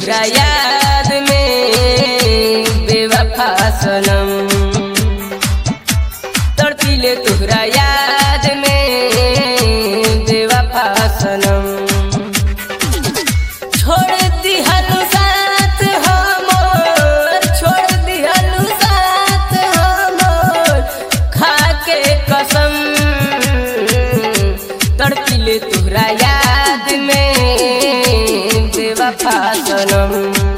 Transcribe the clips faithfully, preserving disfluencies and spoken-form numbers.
तुहरा याद में बेवफा सनम, तड़पिले तुहरा याद में बेवफा सनम। छोड़ दिहलु साथ हमर, छोड़ दिहलु साथ हमर, खाके कसम, तड़पिले तुहरा याद में बेवफा सनम,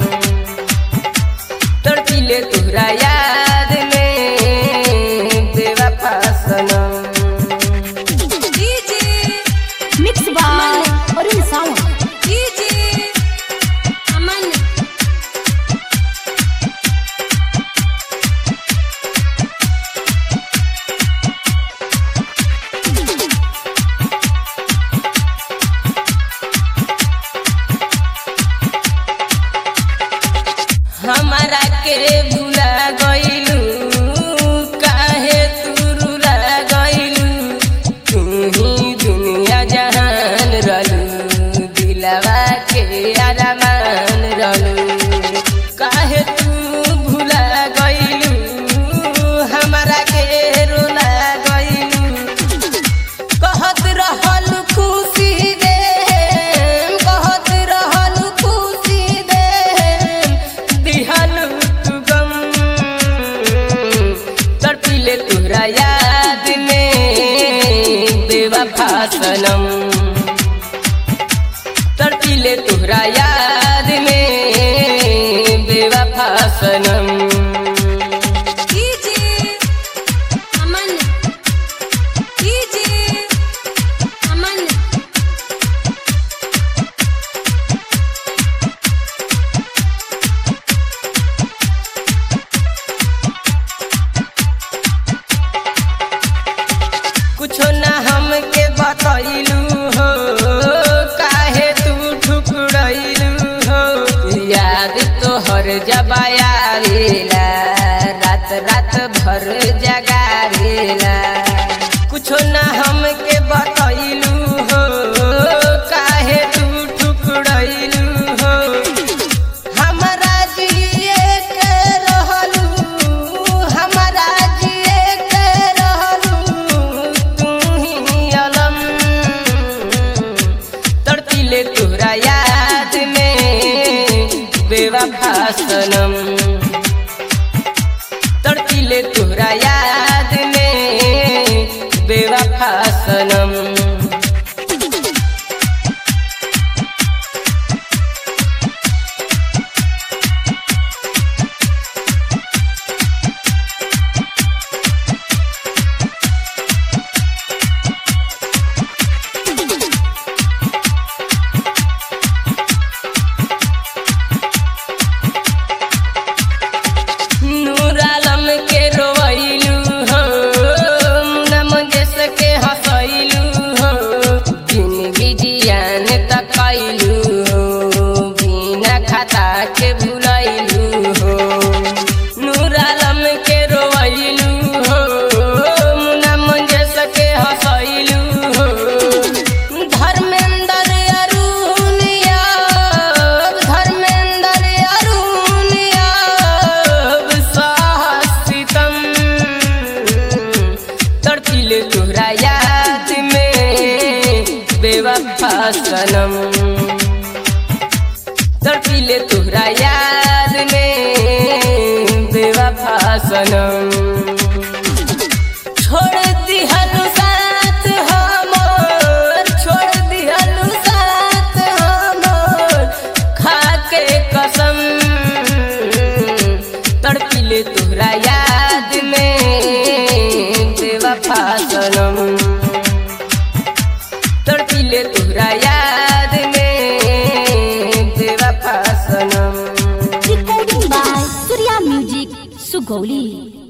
तड़पिले तुहरा याद में बेवफा सनम। Mix by Arun Sawant. हमारा के भुला गइलू, काहे तू रुला गइलू, तू ही दुनिया जहान रहलू, दिलवा के अरमान रहलू, काहे तू भुला गइलू, हमारा के रुला गइलू। कहत रहलू खुशी दे, कहत रहलू खुशी दे, दिहलू तू गम, तड़पिले तुहरा याद में बेवफा सनम, तड़पिले तुहरा याद में बेवफा सनम। कुछो ना हमके बतैलू हो, काहे तू ठुकरैलू हो, याद तोहर जबायारेला, रात रात भर जगारेला। कुछो ना हमके बतैलू हो, काहे तू ठुकरैलू हो, हमरा जिए के रहलू, हमरा जिए के रहलू, तू ही अलम, तड़पिले तुहरा याद में बेवफा सनम, तड़पिले तुहरा याद में बेवफा सनम। नूर आलम के रोइलू हो, मुन्ना मंगेश के हंसैलू हो, जिंदगी जियान तकैलू हो, बिना खाता के भुलैलू हो। नूर आलम के रोइलू हो, मुन्ना मंगेश के हंसैलू हो, धर्मेंद्र अरुण याब, धर्मेंद्र अरुण याब साहसितम, तड़पिले तुहरा याद में बेवफा सनम, तड़पिले तुहरा याद में बेवफा सनम। छोड़ दिहलु साथ हमर, छोड़ दिहलु साथ हमर, खाके कसम, तड़पिले तुहरा याद में बेवफा सनम, तड़पिले तुहरा याद में बेवफा सनम। Recording by Surya music Sugauli.